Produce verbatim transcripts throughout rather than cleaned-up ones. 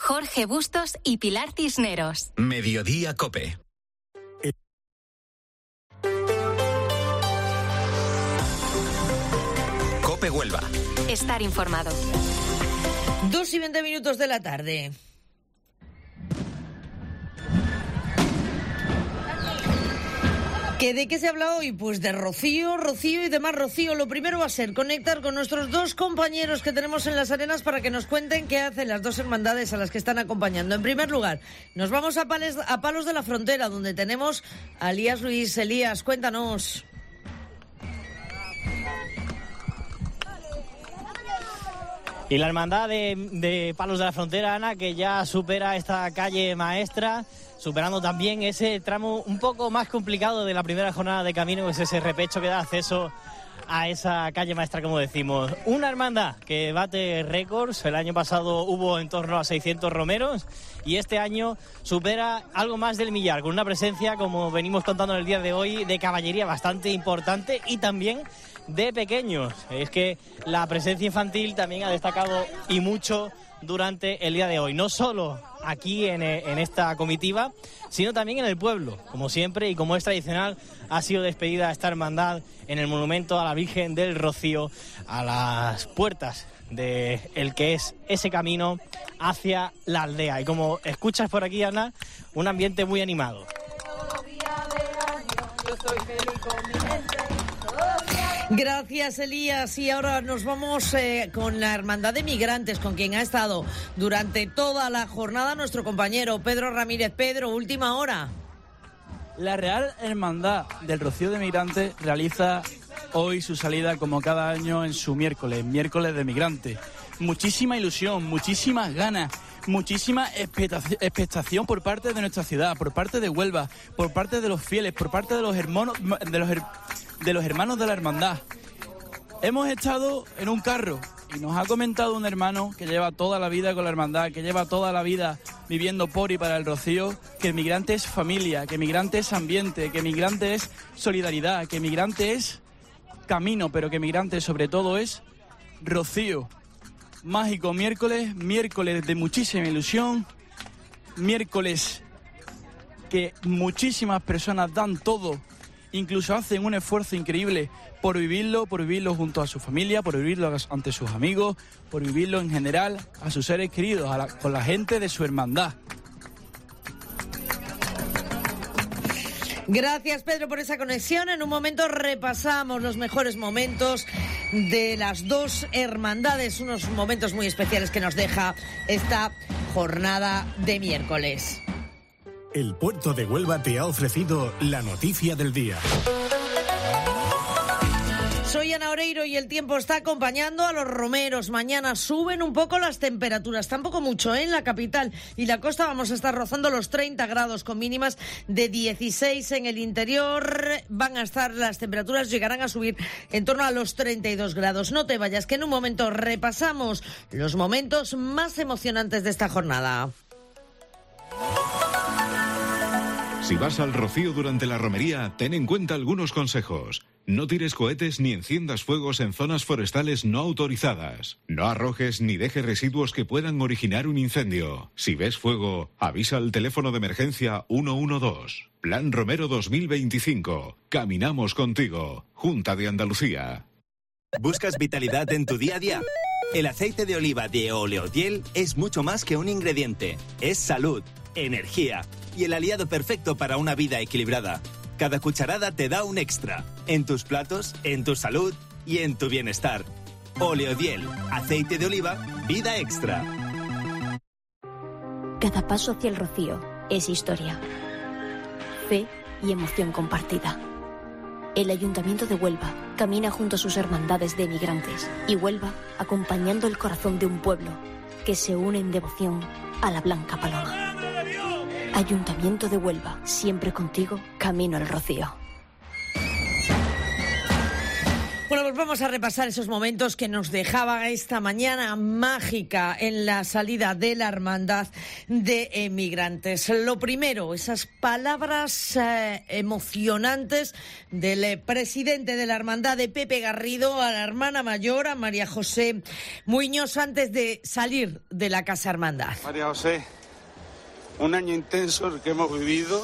Jorge Bustos y Pilar Cisneros. Mediodía COPE. COPE Huelva. Estar informado. Dos y veinte minutos de la tarde. ¿Que ¿De qué se habla hoy? Pues de Rocío, Rocío y demás Rocío. Lo primero va a ser conectar con nuestros dos compañeros que tenemos en las arenas para que nos cuenten qué hacen las dos hermandades a las que están acompañando. En primer lugar, nos vamos a, Pales, a Palos de la Frontera, donde tenemos a Elías Luis. Elías, cuéntanos. Y la hermandad de, de Palos de la Frontera, Ana, que ya supera esta calle maestra, superando también ese tramo un poco más complicado de la primera jornada de camino, que es ese repecho que da acceso a esa calle maestra, como decimos. Una hermandad que bate récords. El año pasado hubo en torno a seiscientos romeros y este año supera algo más del millar, con una presencia, como venimos contando en el día de hoy, de caballería bastante importante y también de pequeños. Es que la presencia infantil también ha destacado y mucho durante el día de hoy, no solo aquí en, en esta comitiva, sino también en el pueblo. Como siempre y como es tradicional, ha sido despedida esta hermandad en el monumento a la Virgen del Rocío, a las puertas de el que es ese camino hacia la aldea. Y como escuchas por aquí, Ana, un ambiente muy animado. Gracias, Elías. Y ahora nos vamos eh, con la Hermandad de Migrantes, con quien ha estado durante toda la jornada nuestro compañero Pedro Ramírez. Pedro, última hora. La Real Hermandad del Rocío de Migrantes realiza hoy su salida como cada año en su miércoles, miércoles de Migrantes. Muchísima ilusión, muchísimas ganas, muchísima expectación por parte de nuestra ciudad, por parte de Huelva, por parte de los fieles, por parte de los hermanos de los, de los hermanos de la hermandad. Hemos estado en un carro y nos ha comentado un hermano que lleva toda la vida con la hermandad, que lleva toda la vida viviendo por y para el Rocío, que el migrante es familia, que el migrante es ambiente, que el migrante es solidaridad, que el migrante es camino, pero que el migrante sobre todo es Rocío. Mágico miércoles, miércoles de muchísima ilusión, miércoles que muchísimas personas dan todo, incluso hacen un esfuerzo increíble por vivirlo, por vivirlo junto a su familia, por vivirlo ante sus amigos, por vivirlo en general a sus seres queridos, a la, con la gente de su hermandad. Gracias, Pedro, por esa conexión. En un momento repasamos los mejores momentos de las dos hermandades, unos momentos muy especiales que nos deja esta jornada de miércoles. El Puerto de Huelva te ha ofrecido la noticia del día. Soy Ana Oreiro y el tiempo está acompañando a los romeros. Mañana suben un poco las temperaturas, tampoco mucho, ¿eh? En la capital y la costa vamos a estar rozando los treinta grados con mínimas de dieciséis en el interior. Van a estar las temperaturas, llegarán a subir en torno a los treinta y dos grados. No te vayas, que en un momento repasamos los momentos más emocionantes de esta jornada. Si vas al Rocío durante la romería, ten en cuenta algunos consejos. No tires cohetes ni enciendas fuegos en zonas forestales no autorizadas. No arrojes ni dejes residuos que puedan originar un incendio. Si ves fuego, avisa al teléfono de emergencia uno uno dos. Plan Romero dos mil veinticinco. Caminamos contigo. Junta de Andalucía. ¿Buscas vitalidad en tu día a día? El aceite de oliva de Oleodiel es mucho más que un ingrediente. Es salud, energía y el aliado perfecto para una vida equilibrada. Cada cucharada te da un extra, en tus platos, en tu salud y en tu bienestar. Oleodiel, aceite de oliva, vida extra. Cada paso hacia el Rocío es historia, fe y emoción compartida. El Ayuntamiento de Huelva camina junto a sus hermandades de migrantes y Huelva acompañando el corazón de un pueblo que se une en devoción a la Blanca Paloma. Ayuntamiento de Huelva, siempre contigo, camino al Rocío. Bueno, pues vamos a repasar esos momentos que nos dejaba esta mañana mágica en la salida de la Hermandad de Emigrantes. Lo primero, esas palabras eh, emocionantes del eh, presidente de la Hermandad, de Pepe Garrido, a la hermana mayor, a María José Muñoz, antes de salir de la Casa Hermandad. María José, un año intenso el que hemos vivido,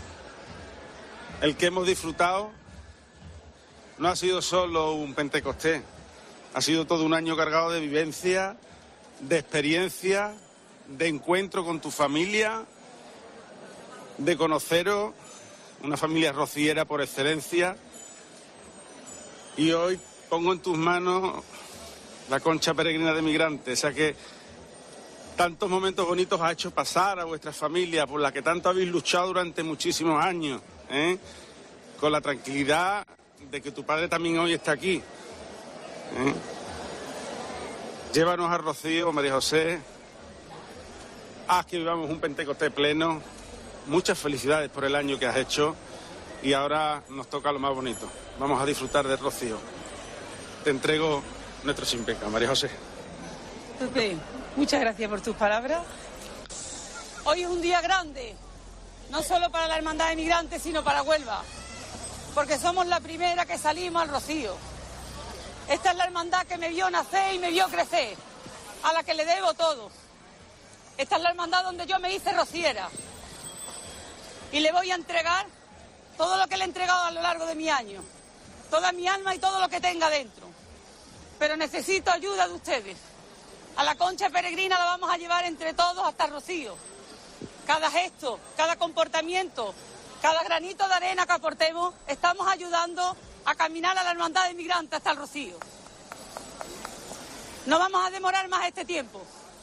el que hemos disfrutado. No ha sido solo un Pentecostés, ha sido todo un año cargado de vivencia, de experiencia, de encuentro con tu familia, de conoceros, una familia rociera por excelencia. Y hoy pongo en tus manos la concha peregrina de Migrantes, esa que tantos momentos bonitos ha hecho pasar a vuestra familia, por la que tanto habéis luchado durante muchísimos años, ¿eh? Con la tranquilidad de que tu padre también hoy está aquí. ¿Eh? Llévanos a Rocío, María José. Haz que vivamos un Pentecostés pleno. Muchas felicidades por el año que has hecho. Y ahora nos toca lo más bonito. Vamos a disfrutar de Rocío. Te entrego nuestro sin pecado, María José. Pepe, muchas gracias por tus palabras. Hoy es un día grande, no solo para la Hermandad de Migrantes, sino para Huelva. Porque somos la primera que salimos al Rocío. Esta es la hermandad que me vio nacer y me vio crecer, a la que le debo todo. Esta es la hermandad donde yo me hice rociera. Y le voy a entregar todo lo que le he entregado a lo largo de mi año, toda mi alma y todo lo que tenga dentro. Pero necesito ayuda de ustedes. A la concha peregrina la vamos a llevar entre todos hasta el Rocío. Cada gesto, cada comportamiento, cada granito de arena que aportemos, estamos ayudando a caminar a la Hermandad de Migrantes hasta el Rocío. No vamos a demorar más este tiempo.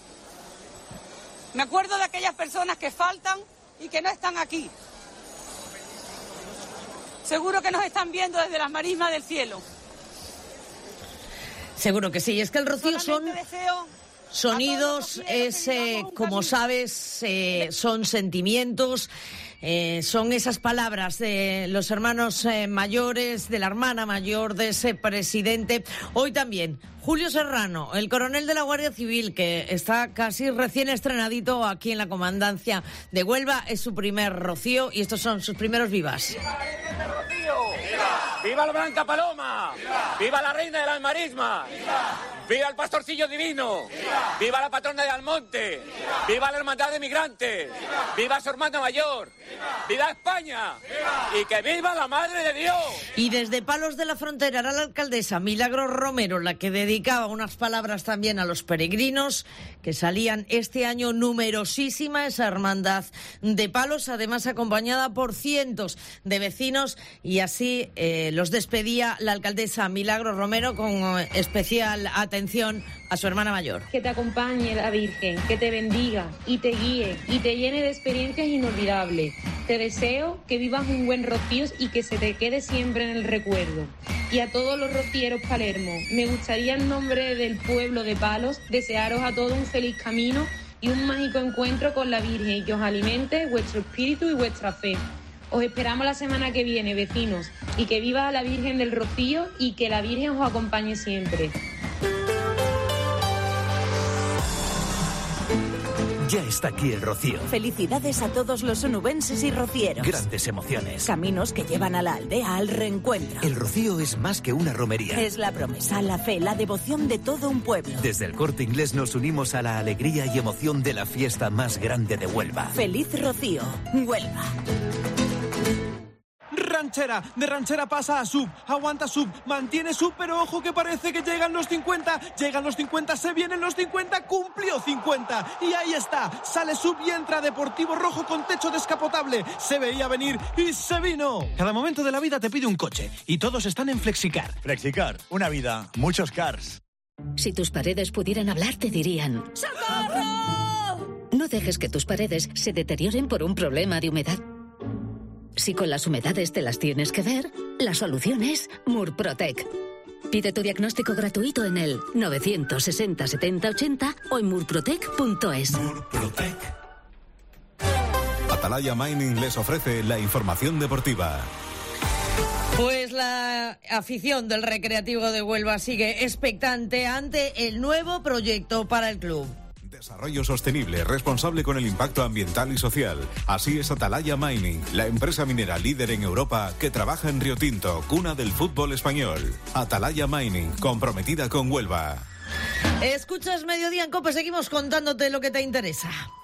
Me acuerdo de aquellas personas que faltan y que no están aquí. Seguro que nos están viendo desde las marismas del cielo. Seguro que sí. Es que el Rocío son deseo sonidos, es, eh, como sabes, eh, son sentimientos. Eh, son esas palabras de los hermanos eh, mayores, de la hermana mayor, de ese presidente. Hoy también Julio Serrano, el coronel de la Guardia Civil, que está casi recién estrenadito aquí en la comandancia de Huelva. Es su primer rocío y estos son sus primeros vivas. ¡Viva la Virgen del Rocío! ¡Viva! ¡Viva la Blanca Paloma! ¡Viva! ¡Viva la Reina de las Marismas! ¡Viva! ¡Viva el Pastorcillo Divino! ¡Viva! ¡Viva la Patrona de Almonte! ¡Viva! ¡Viva la Hermandad de Migrantes! ¡Viva! ¡Viva su hermana mayor! ¡Viva! ¡Viva España! ¡Viva! ¡Y que viva la Madre de Dios! Y desde Palos de la Frontera era la alcaldesa Milagros Romero la que dedicaba unas palabras también a los peregrinos que salían este año, numerosísima esa hermandad de Palos, además acompañada por cientos de vecinos, y así eh, los despedía la alcaldesa Milagros Romero con eh, especial atención a su hermana mayor. Que te acompañe la Virgen, que te bendiga y te guíe y te llene de experiencias inolvidables. Te deseo que vivas un buen rocío y que se te quede siempre en el recuerdo. Y a todos los rocieros Palermo, me gustaría en nombre del pueblo de Palos desearos a todos un feliz camino y un mágico encuentro con la Virgen, y que os alimente vuestro espíritu y vuestra fe. Os esperamos la semana que viene, vecinos, y que viva la Virgen del Rocío y que la Virgen os acompañe siempre. Ya está aquí el Rocío. Felicidades a todos los onubenses y rocieros. Grandes emociones. Caminos que llevan a la aldea al reencuentro. El Rocío es más que una romería. Es la promesa, la fe, la devoción de todo un pueblo. Desde el Corte Inglés nos unimos a la alegría y emoción de la fiesta más grande de Huelva. Feliz Rocío, Huelva. Ranchera, de ranchera pasa a sub, aguanta sub, mantiene sub, pero ojo que parece que llegan los cincuenta, llegan los cincuenta, se vienen los cincuenta, cumplió cincuenta, y ahí está, sale sub y entra Deportivo Rojo con techo descapotable, se veía venir y se vino. Cada momento de la vida te pide un coche, y todos están en Flexicar. Flexicar, una vida, muchos cars. Si tus paredes pudieran hablar, te dirían: ¡socorro! No dejes que tus paredes se deterioren por un problema de humedad. Si con las humedades te las tienes que ver, la solución es Murprotec. Pide tu diagnóstico gratuito en el novecientos sesenta setenta ochenta o en murprotec punto es. Murprotec. Atalaya Mining les ofrece la información deportiva. Pues la afición del Recreativo de Huelva sigue expectante ante el nuevo proyecto para el club. Desarrollo sostenible, responsable con el impacto ambiental y social. Así es Atalaya Mining, la empresa minera líder en Europa que trabaja en Río Tinto, cuna del fútbol español. Atalaya Mining, comprometida con Huelva. Escuchas Mediodía en COPE, seguimos contándote lo que te interesa.